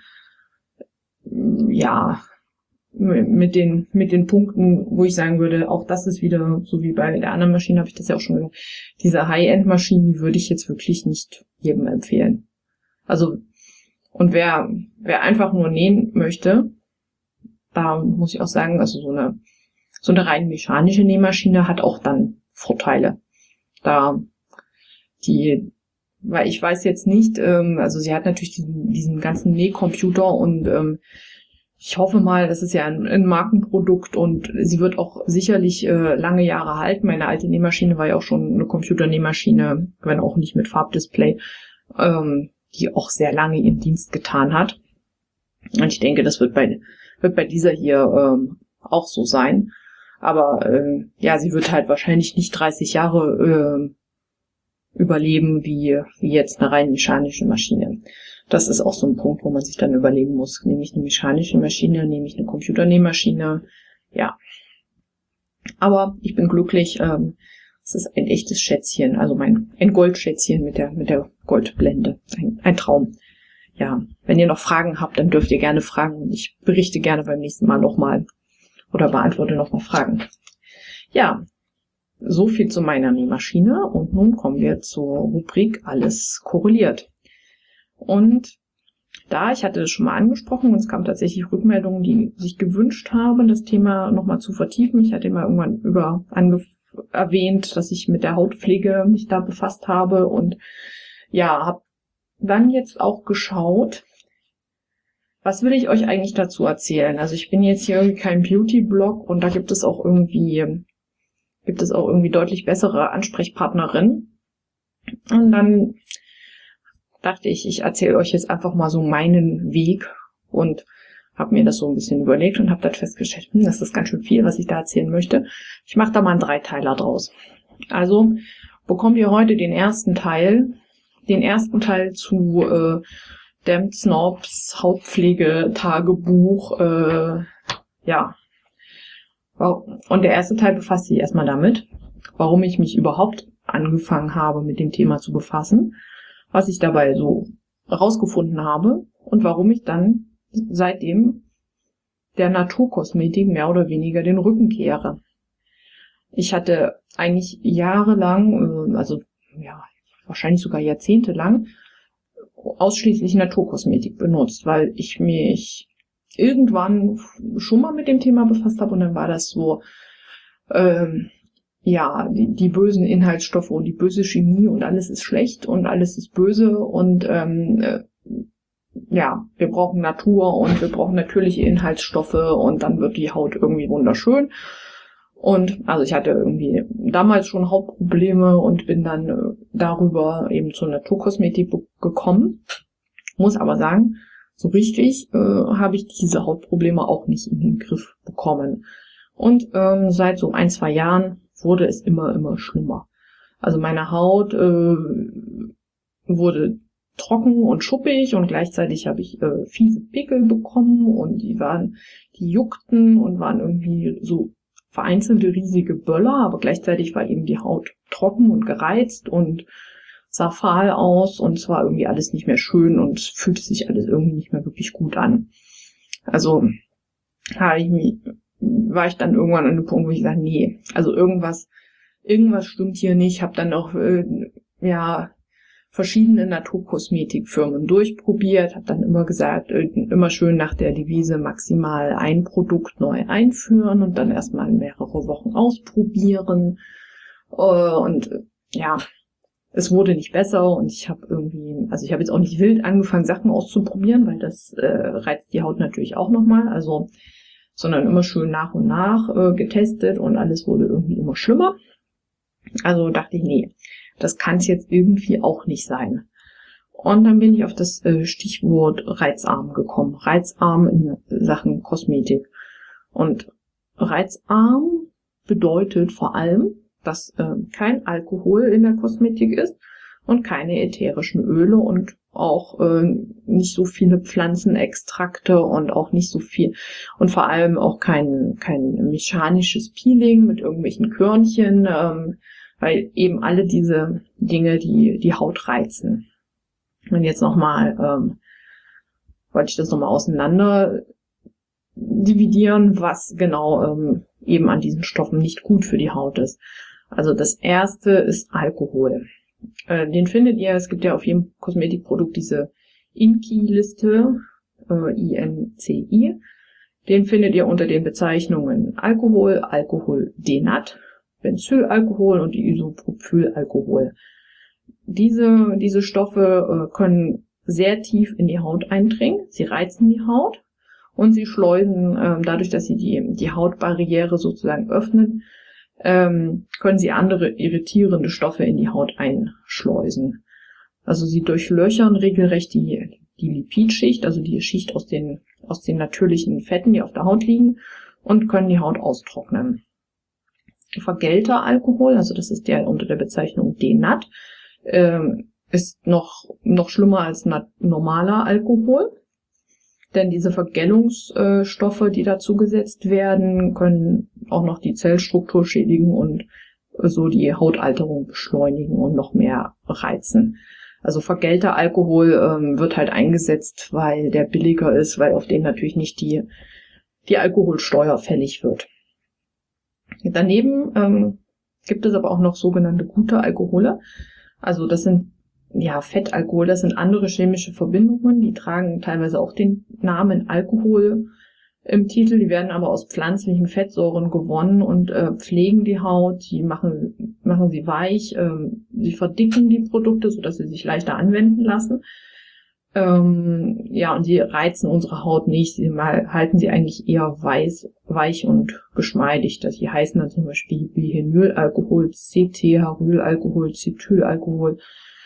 mit den Punkten, wo ich sagen würde, auch das ist wieder, so wie bei der anderen Maschine, habe ich das ja auch schon gesagt, diese High-End-Maschine, die würde ich jetzt wirklich nicht jedem empfehlen. Also, und wer einfach nur nähen möchte, da muss ich auch sagen, also so eine rein mechanische Nähmaschine hat auch dann Vorteile. Weil ich weiß jetzt nicht, also sie hat natürlich diesen ganzen Nähcomputer und ich hoffe mal, das ist ja ein Markenprodukt und sie wird auch sicherlich lange Jahre halten. Meine alte Nähmaschine war ja auch schon eine Computernähmaschine, wenn auch nicht mit Farbdisplay, die auch sehr lange ihren Dienst getan hat. Und ich denke, das wird bei dieser hier auch so sein. Aber sie wird halt wahrscheinlich nicht 30 Jahre überleben wie jetzt eine rein mechanische Maschine. Das ist auch so ein Punkt, wo man sich dann überlegen muss, nehme ich eine mechanische Maschine, nehme ich eine Computernähmaschine, Aber ich bin glücklich, es ist ein echtes Schätzchen, also ein Goldschätzchen mit der Goldblende, ein Traum. Ja, wenn ihr noch Fragen habt, dann dürft ihr gerne fragen und ich berichte gerne beim nächsten Mal nochmal oder beantworte nochmal Fragen. Ja, so viel zu meiner Nähmaschine und nun kommen wir zur Rubrik Alles korreliert. Und ich hatte es schon mal angesprochen und es kamen tatsächlich Rückmeldungen, die sich gewünscht haben, das Thema nochmal zu vertiefen. Ich hatte mal irgendwann erwähnt, dass ich mit der Hautpflege mich da befasst habe und habe dann jetzt auch geschaut, was will ich euch eigentlich dazu erzählen? Also ich bin jetzt hier irgendwie kein Beauty-Blog und da gibt es auch irgendwie deutlich bessere Ansprechpartnerinnen. Und dann dachte ich erzähle euch jetzt einfach mal so meinen Weg und habe mir das so ein bisschen überlegt und habe dann festgestellt, das ist ganz schön viel, was ich da erzählen möchte. Ich mache da mal einen Dreiteiler draus. Also bekommt ihr heute den ersten Teil zu Damned Snobs Hautpflege-Tagebuch. Und der erste Teil befasst sich erstmal damit, warum ich mich überhaupt angefangen habe, mit dem Thema zu befassen, was ich dabei so rausgefunden habe und warum ich dann seitdem der Naturkosmetik mehr oder weniger den Rücken kehre. Ich hatte eigentlich jahrelang, also ja, wahrscheinlich sogar jahrzehntelang, ausschließlich Naturkosmetik benutzt, weil ich mich irgendwann schon mal mit dem Thema befasst habe und dann war das so, die bösen Inhaltsstoffe und die böse Chemie und alles ist schlecht und alles ist böse und wir brauchen Natur und wir brauchen natürliche Inhaltsstoffe und dann wird die Haut irgendwie wunderschön. Und also ich hatte irgendwie damals schon Hautprobleme und bin dann darüber eben zur Naturkosmetik gekommen. Muss aber sagen, so richtig habe ich diese Hautprobleme auch nicht in den Griff bekommen. Und seit so 1-2 Jahren wurde es immer schlimmer. Also meine Haut wurde trocken und schuppig und gleichzeitig habe ich fiese Pickel bekommen und die juckten und waren irgendwie so vereinzelte riesige Böller, aber gleichzeitig war eben die Haut trocken und gereizt und sah fahl aus und es war irgendwie alles nicht mehr schön und es fühlte sich alles irgendwie nicht mehr wirklich gut an. Also war ich dann irgendwann an einem Punkt, wo ich sage, nee, also irgendwas stimmt hier nicht. Habe dann auch verschiedene Naturkosmetikfirmen durchprobiert, habe dann immer gesagt, immer schön nach der Devise maximal ein Produkt neu einführen und dann erstmal mehrere Wochen ausprobieren. Es wurde nicht besser und ich habe jetzt auch nicht wild angefangen, Sachen auszuprobieren, weil das reizt die Haut natürlich auch nochmal, sondern immer schön nach und nach getestet und alles wurde irgendwie immer schlimmer. Also dachte ich, nee, das kann es jetzt irgendwie auch nicht sein. Und dann bin ich auf das Stichwort reizarm gekommen. Reizarm in Sachen Kosmetik. Und reizarm bedeutet vor allem, dass kein Alkohol in der Kosmetik ist und keine ätherischen Öle und auch nicht so viele Pflanzenextrakte und auch nicht so viel und vor allem auch kein mechanisches Peeling mit irgendwelchen Körnchen, weil eben alle diese Dinge die Haut reizen. Und jetzt wollte ich das nochmal auseinander dividieren, was genau eben an diesen Stoffen nicht gut für die Haut ist. Also das erste ist Alkohol. Den findet ihr, es gibt ja auf jedem Kosmetikprodukt diese INCI-Liste, INCI. Den findet ihr unter den Bezeichnungen Alkohol, Alkoholdenat, Benzylalkohol und Isopropylalkohol. Diese Stoffe können sehr tief in die Haut eindringen. Sie reizen die Haut und sie schleusen, dadurch, dass sie die Hautbarriere sozusagen öffnen, können sie andere irritierende Stoffe in die Haut einschleusen. Also sie durchlöchern regelrecht die Lipidschicht, also die Schicht aus den natürlichen Fetten, die auf der Haut liegen, und können die Haut austrocknen. Vergällter Alkohol, also das ist der unter der Bezeichnung Denat, ist noch schlimmer als normaler Alkohol. Denn diese Vergällungsstoffe, die dazugesetzt werden, können auch noch die Zellstruktur schädigen und so die Hautalterung beschleunigen und noch mehr reizen. Also vergällter Alkohol wird halt eingesetzt, weil der billiger ist, weil auf den natürlich nicht die Alkoholsteuer fällig wird. Daneben gibt es aber auch noch sogenannte gute Alkohole. Also das sind Fettalkohol, das sind andere chemische Verbindungen, die tragen teilweise auch den Namen Alkohol im Titel, die werden aber aus pflanzlichen Fettsäuren gewonnen und pflegen die Haut, die machen sie weich, sie verdicken die Produkte, sodass sie sich leichter anwenden lassen. Und sie reizen unsere Haut nicht, sie halten sie eigentlich eher weich und geschmeidig. Die heißen dann zum Beispiel Bihenylalkohol, Cetearylalkohol, Cetylalkohol,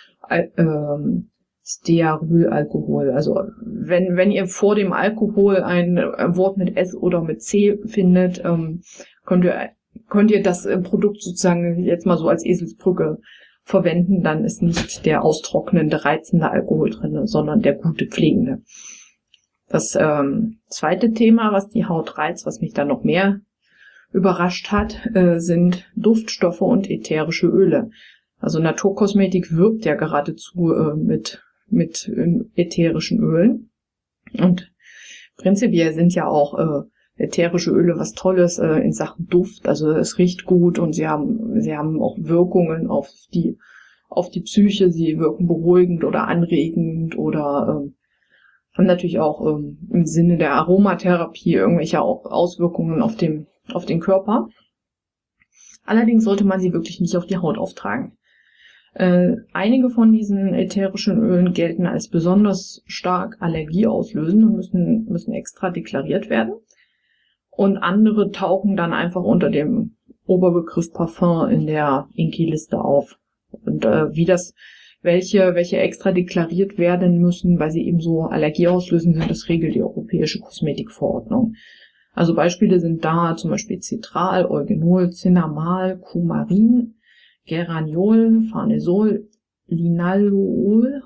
Stearylalkohol. Also wenn ihr vor dem Alkohol ein Wort mit S oder mit C findet, könnt ihr das Produkt sozusagen jetzt mal so als Eselsbrücke verwenden, dann ist nicht der austrocknende, reizende Alkohol drin, sondern der gute, pflegende. Das zweite Thema, was die Haut reizt, was mich dann noch mehr überrascht hat, sind Duftstoffe und ätherische Öle. Also Naturkosmetik wirbt ja geradezu mit ätherischen Ölen. Und prinzipiell sind ja auch ätherische Öle was Tolles in Sachen Duft. Also es riecht gut und sie haben auch Wirkungen auf die Psyche. Sie wirken beruhigend oder anregend oder haben natürlich auch im Sinne der Aromatherapie irgendwelche Auswirkungen auf den Körper. Allerdings sollte man sie wirklich nicht auf die Haut auftragen. Einige von diesen ätherischen Ölen gelten als besonders stark allergieauslösend und müssen extra deklariert werden. Und andere tauchen dann einfach unter dem Oberbegriff Parfum in der INCI-Liste auf. Und welche extra deklariert werden müssen, weil sie eben so allergieauslösend sind, das regelt die Europäische Kosmetikverordnung. Also Beispiele sind da zum Beispiel Citral, Eugenol, Cinnamal, Coumarin, Geraniol, Farnesol, Linalool,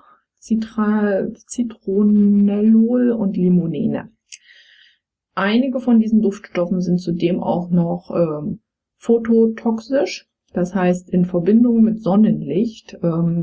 Citronellol und Limonene. Einige von diesen Duftstoffen sind zudem auch noch phototoxisch, das heißt in Verbindung mit Sonnenlicht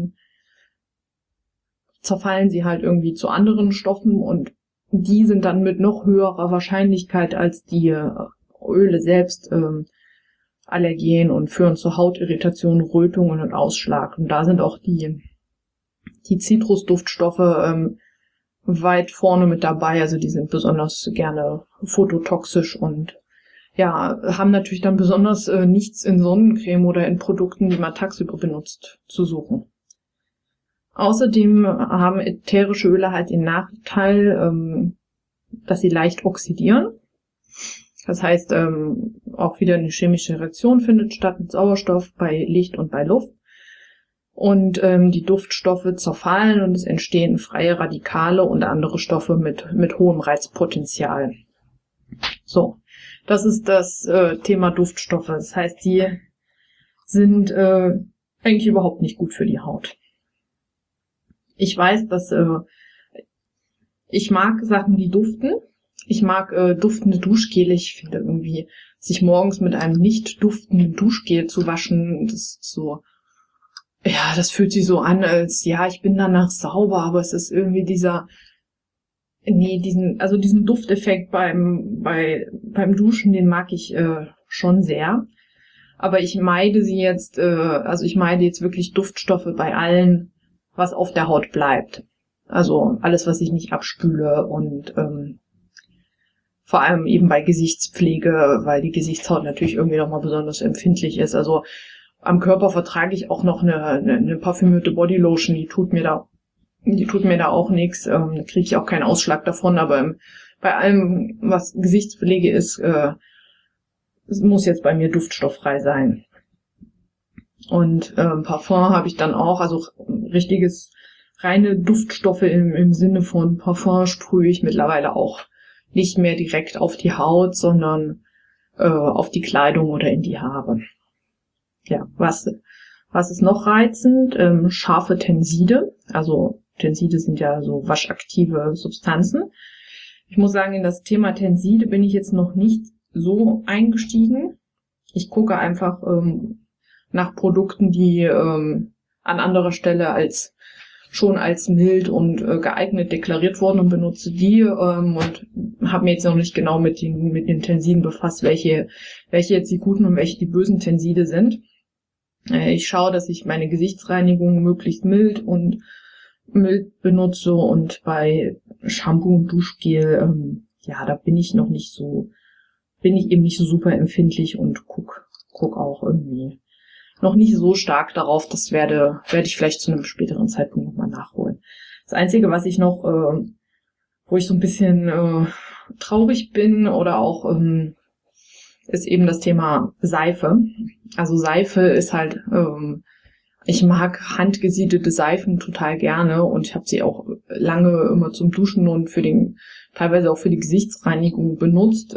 zerfallen sie halt irgendwie zu anderen Stoffen und die sind dann mit noch höherer Wahrscheinlichkeit als die Öle selbst Allergen und führen zu Hautirritationen, Rötungen und Ausschlag. Und da sind auch die Zitrusduftstoffe weit vorne mit dabei. Also die sind besonders gerne phototoxisch und ja, haben natürlich dann besonders nichts in Sonnencreme oder in Produkten, die man tagsüber benutzt, zu suchen. Außerdem haben ätherische Öle halt den Nachteil, dass sie leicht oxidieren. Das heißt, auch wieder eine chemische Reaktion findet statt mit Sauerstoff bei Licht und bei Luft. Und die Duftstoffe zerfallen und es entstehen freie Radikale und andere Stoffe mit hohem Reizpotenzial. So, das ist das Thema Duftstoffe. Das heißt, die sind eigentlich überhaupt nicht gut für die Haut. Ich weiß, dass ich mag Sachen, die duften. Ich mag duftende Duschgele. Ich finde irgendwie, sich morgens mit einem nicht duftenden Duschgel zu waschen, das ist so, ja, das fühlt sich so an, als, ja, ich bin danach sauber, aber es ist irgendwie diesen Dufteffekt beim Duschen, den mag ich schon sehr. Aber ich meide jetzt wirklich Duftstoffe bei allen, was auf der Haut bleibt. Also alles, was ich nicht abspüle und vor allem eben bei Gesichtspflege, weil die Gesichtshaut natürlich irgendwie nochmal besonders empfindlich ist. Also am Körper vertrage ich auch noch eine parfümierte Bodylotion, die tut mir da auch nichts, da kriege ich auch keinen Ausschlag davon, aber bei allem, was Gesichtspflege ist, es muss jetzt bei mir duftstofffrei sein. Und Parfum habe ich dann auch, also richtiges reine Duftstoffe im Sinne von Parfum sprühe ich mittlerweile auch nicht mehr direkt auf die Haut, sondern auf die Kleidung oder in die Haare. Ja, was ist noch reizend? Scharfe Tenside. Also Tenside sind ja so waschaktive Substanzen. Ich muss sagen, in das Thema Tenside bin ich jetzt noch nicht so eingestiegen. Ich gucke einfach nach Produkten, die an anderer Stelle schon als mild und geeignet deklariert wurden und benutze die und habe mir jetzt noch nicht genau mit den Tensiden befasst, welche jetzt die guten und welche die bösen Tenside sind. Ich schaue, dass ich meine Gesichtsreinigung möglichst mild benutze und bei Shampoo und Duschgel, da bin ich eben nicht so super empfindlich und guck auch irgendwie noch nicht so stark darauf. Das werde ich vielleicht zu einem späteren Zeitpunkt nochmal nachholen. Das Einzige, was ich noch, wo ich so ein bisschen traurig bin oder auch ist eben das Thema Seife. Also Seife ist halt, ich mag handgesiedelte Seifen total gerne und ich habe sie auch lange immer zum Duschen und teilweise auch für die Gesichtsreinigung benutzt.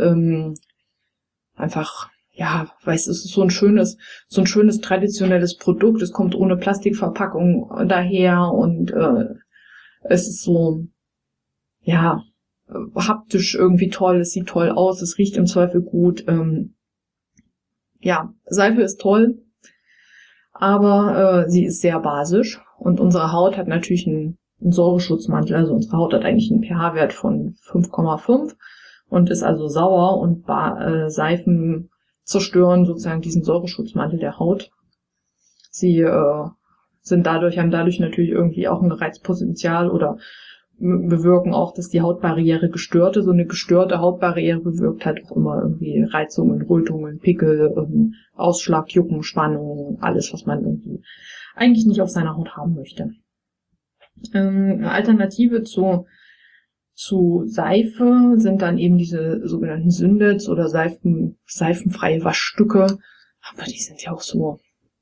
Einfach, ja, es ist so ein schönes traditionelles Produkt. Es kommt ohne Plastikverpackung daher und es ist so, ja, haptisch irgendwie toll. Es sieht toll aus. Es riecht im Zweifel gut. Ja, Seife ist toll. aber sie ist sehr basisch und unsere Haut hat natürlich einen Säureschutzmantel. Also unsere Haut hat eigentlich einen pH-Wert von 5,5 und ist also sauer, und Seifen zerstören sozusagen diesen Säureschutzmantel der Haut. Sie haben dadurch natürlich irgendwie auch ein Reizpotenzial oder bewirken auch, dass die Hautbarriere gestört ist. Und eine gestörte Hautbarriere bewirkt halt auch immer irgendwie Reizungen, Rötungen, Pickel, Ausschlag, Jucken, Spannungen, alles, was man irgendwie eigentlich nicht auf seiner Haut haben möchte. Eine Alternative zu Seife sind dann eben diese sogenannten Syndets oder seifenfreie Waschstücke. Aber die sind ja auch so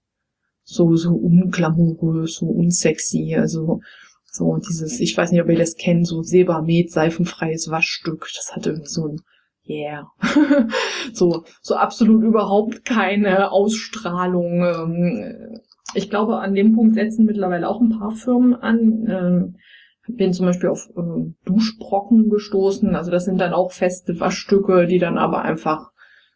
unglamourös, so unsexy, also so dieses, ich weiß nicht, ob ihr das kennt, so Sebamed, seifenfreies Waschstück, das hat irgendwie so ein so absolut überhaupt keine Ausstrahlung. Ich glaube, an dem Punkt setzen mittlerweile auch ein paar Firmen an. Bin zum Beispiel auf Duschbrocken gestoßen, also das sind dann auch feste Waschstücke, die dann aber einfach,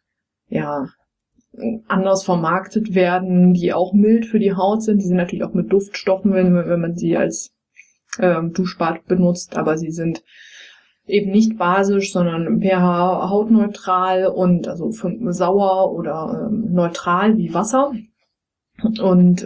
anders vermarktet werden, die auch mild für die Haut sind. Die sind natürlich auch mit Duftstoffen, wenn man sie als Duschbad benutzt, aber sie sind eben nicht basisch, sondern pH hautneutral und also sauer oder neutral wie Wasser. Und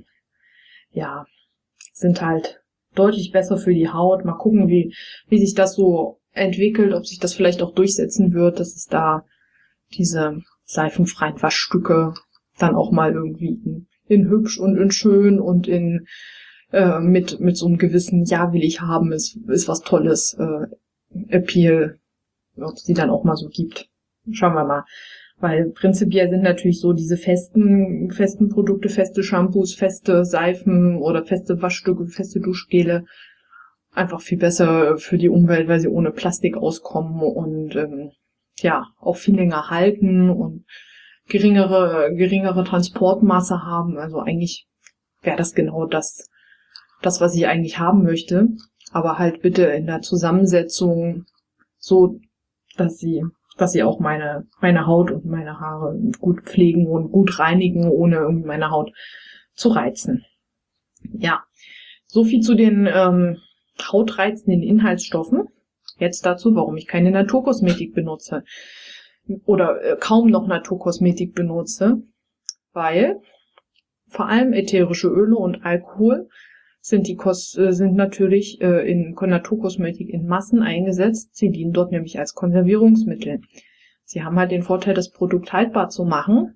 sind halt deutlich besser für die Haut. Mal gucken, wie sich das so entwickelt, ob sich das vielleicht auch durchsetzen wird, dass es da diese seifenfreien Waschstücke dann auch mal irgendwie in hübsch und in schön und in mit so einem gewissen will ich haben, ist was Tolles, Appeal, ob es die dann auch mal so gibt. Schauen wir mal. Weil prinzipiell sind natürlich so diese festen Produkte, feste Shampoos, feste Seifen oder feste Waschstücke, feste Duschgele einfach viel besser für die Umwelt, weil sie ohne Plastik auskommen und auch viel länger halten und geringere Transportmasse haben. Also eigentlich wäre das genau das, was ich eigentlich haben möchte. Aber halt bitte in der Zusammensetzung so, dass sie auch meine Haut und meine Haare gut pflegen und gut reinigen, ohne irgendwie meine Haut zu reizen. Ja, so viel zu den hautreizenden Inhaltsstoffen. Jetzt dazu, warum ich keine Naturkosmetik benutze oder kaum noch Naturkosmetik benutze, weil vor allem ätherische Öle und Alkohol sind natürlich in Naturkosmetik in Massen eingesetzt. Sie dienen dort nämlich als Konservierungsmittel. Sie haben halt den Vorteil, das Produkt haltbar zu machen.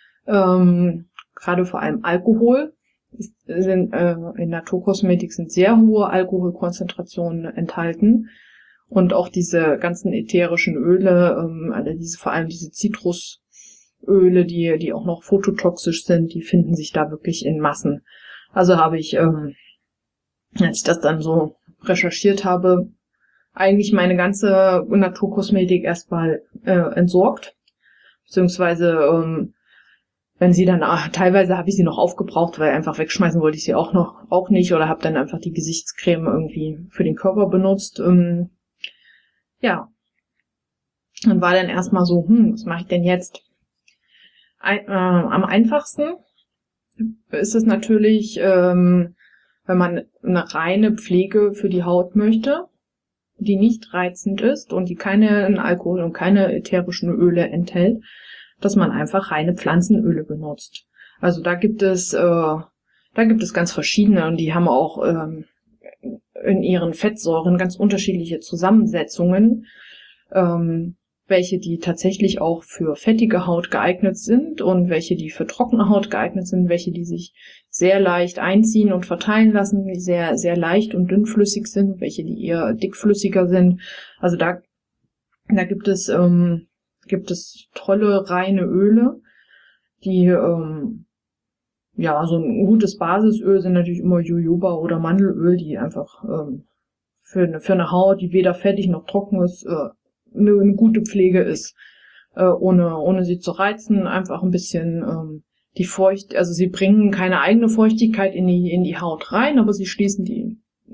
Gerade vor allem Alkohol in Naturkosmetik sind sehr hohe Alkoholkonzentrationen enthalten. Und auch diese ganzen ätherischen Öle, vor allem diese Zitrusöle, die auch noch phototoxisch sind, die finden sich da wirklich in Massen. Also habe ich, als ich das dann so recherchiert habe, eigentlich meine ganze Naturkosmetik erstmal entsorgt. Beziehungsweise, wenn sie dann, teilweise habe ich sie noch aufgebraucht, weil einfach wegschmeißen wollte ich sie auch nicht, oder habe dann einfach die Gesichtscreme irgendwie für den Körper benutzt. Und war dann erstmal so, was mache ich denn jetzt? Am einfachsten ist es natürlich, wenn man eine reine Pflege für die Haut möchte, die nicht reizend ist und die keinen Alkohol und keine ätherischen Öle enthält, dass man einfach reine Pflanzenöle benutzt. Also da gibt es ganz verschiedene, und die haben auch in ihren Fettsäuren ganz unterschiedliche Zusammensetzungen, welche die tatsächlich auch für fettige Haut geeignet sind und welche die für trockene Haut geeignet sind, welche die sich sehr leicht einziehen und verteilen lassen, die sehr, sehr leicht und dünnflüssig sind, welche die eher dickflüssiger sind. Also da gibt es tolle reine Öle, die so ein gutes Basisöl sind natürlich immer Jojoba oder Mandelöl, die einfach für eine Haut, die weder fettig noch trocken ist, eine gute Pflege ist, ohne sie zu reizen, einfach ein bisschen also sie bringen keine eigene Feuchtigkeit in die Haut rein, aber sie schließen die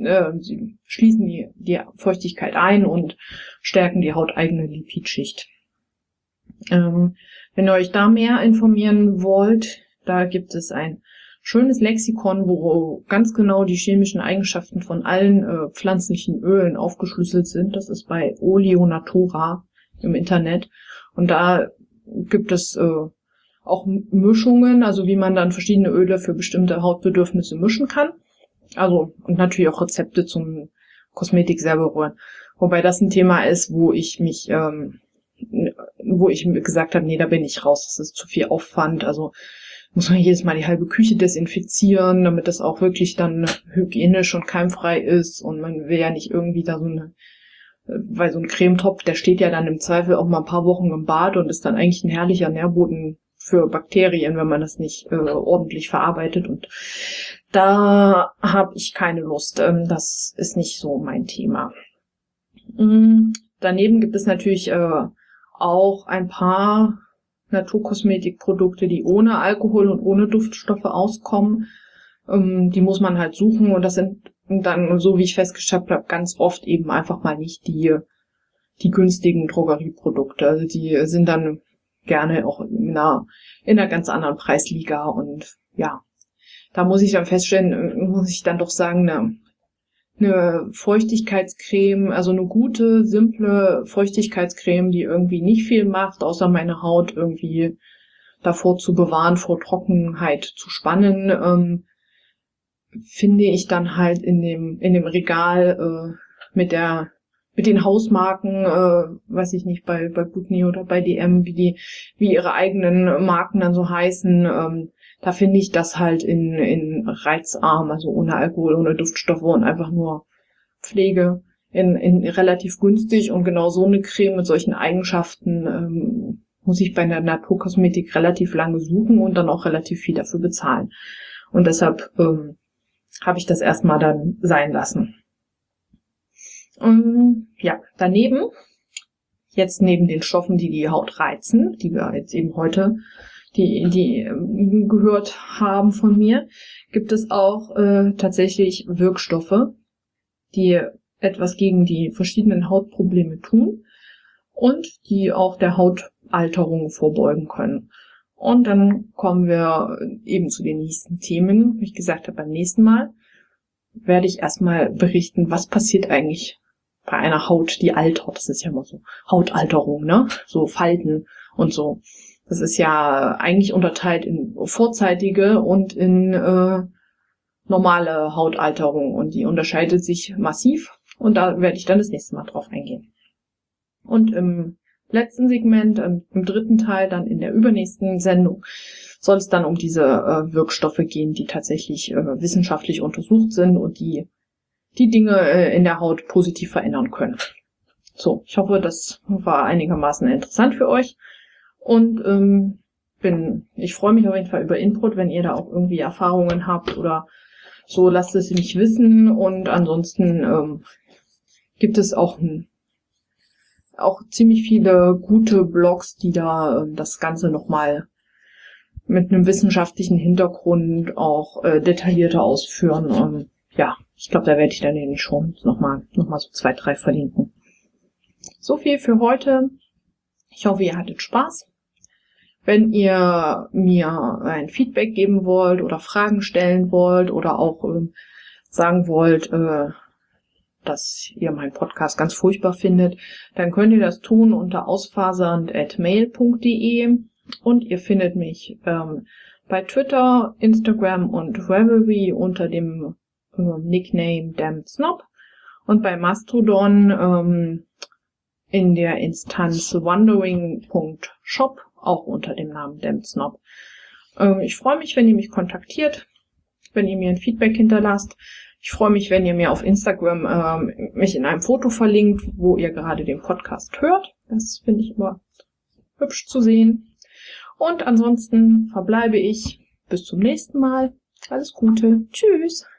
Feuchtigkeit ein und stärken die hauteigene Lipidschicht. Wenn ihr euch da mehr informieren wollt, da gibt es ein schönes Lexikon, wo ganz genau die chemischen Eigenschaften von allen pflanzlichen Ölen aufgeschlüsselt sind. Das ist bei Oleonatura im Internet. Und da gibt es auch Mischungen, also wie man dann verschiedene Öle für bestimmte Hautbedürfnisse mischen kann. Also, und natürlich auch Rezepte zum Kosmetik selber rühren. Wobei das ein Thema ist, wo ich gesagt habe, nee, da bin ich raus, das ist zu viel Aufwand. Also muss man jedes Mal die halbe Küche desinfizieren, damit das auch wirklich dann hygienisch und keimfrei ist. Und man will ja nicht irgendwie da weil so ein Cremetopf, der steht ja dann im Zweifel auch mal ein paar Wochen im Bad und ist dann eigentlich ein herrlicher Nährboden für Bakterien, wenn man das nicht ordentlich verarbeitet. Und da habe ich keine Lust. Das ist nicht so mein Thema. Daneben gibt es natürlich auch ein paar Naturkosmetikprodukte, die ohne Alkohol und ohne Duftstoffe auskommen. Die muss man halt suchen und das sind dann, so wie ich festgestellt habe, ganz oft eben einfach mal nicht die günstigen Drogerieprodukte. Also die sind dann gerne auch in einer ganz anderen Preisliga und ja, da muss ich dann doch sagen, eine Feuchtigkeitscreme, also eine gute, simple Feuchtigkeitscreme, die irgendwie nicht viel macht, außer meine Haut irgendwie davor zu bewahren, vor Trockenheit zu spannen, finde ich dann halt in dem Regal mit den Hausmarken, weiß ich nicht, bei Butni oder bei DM, wie ihre eigenen Marken dann so heißen, da finde ich das halt in reizarm, also ohne Alkohol, ohne Duftstoffe und einfach nur Pflege in relativ günstig. Und genau so eine Creme mit solchen Eigenschaften muss ich bei der Naturkosmetik relativ lange suchen und dann auch relativ viel dafür bezahlen. Und deshalb habe ich das erstmal dann sein lassen. Ja, daneben, jetzt neben den Stoffen, die Haut reizen, die wir jetzt eben heute die gehört haben von mir, gibt es auch tatsächlich Wirkstoffe, die etwas gegen die verschiedenen Hautprobleme tun und die auch der Hautalterung vorbeugen können. Und dann kommen wir eben zu den nächsten Themen. Wie ich gesagt habe, beim nächsten Mal werde ich erstmal berichten, was passiert eigentlich bei einer Haut, die altert. Das ist ja immer so Hautalterung, ne? So Falten und so. Das ist ja eigentlich unterteilt in vorzeitige und in normale Hautalterung. Und die unterscheidet sich massiv. Und da werde ich dann das nächste Mal drauf eingehen. Und im letzten Segment, im dritten Teil, dann in der übernächsten Sendung, soll es dann um diese Wirkstoffe gehen, die tatsächlich wissenschaftlich untersucht sind und die Dinge in der Haut positiv verändern können. So, ich hoffe, das war einigermaßen interessant für euch. Und ich freue mich auf jeden Fall über Input, wenn ihr da auch irgendwie Erfahrungen habt oder so, lasst es mich wissen. Und ansonsten gibt es auch ziemlich viele gute Blogs, die da das Ganze nochmal mit einem wissenschaftlichen Hintergrund auch detaillierter ausführen. Ja, ich glaube, da werde ich dann in den Shownotes nochmal so 2, 3 verlinken. So viel für heute. Ich hoffe, ihr hattet Spaß. Wenn ihr mir ein Feedback geben wollt oder Fragen stellen wollt oder auch sagen wollt, dass ihr meinen Podcast ganz furchtbar findet, dann könnt ihr das tun unter ausfasernd@mail.de und ihr findet mich bei Twitter, Instagram und Ravelry unter dem Nickname DammedSnob und bei Mastodon in der Instanz wondering.shop auch unter dem Namen DammedSnob. Ich freue mich, wenn ihr mich kontaktiert, wenn ihr mir ein Feedback hinterlasst. Ich freue mich, wenn ihr mir auf Instagram mich in einem Foto verlinkt, wo ihr gerade den Podcast hört. Das finde ich immer hübsch zu sehen. Und ansonsten verbleibe ich bis zum nächsten Mal. Alles Gute. Tschüss.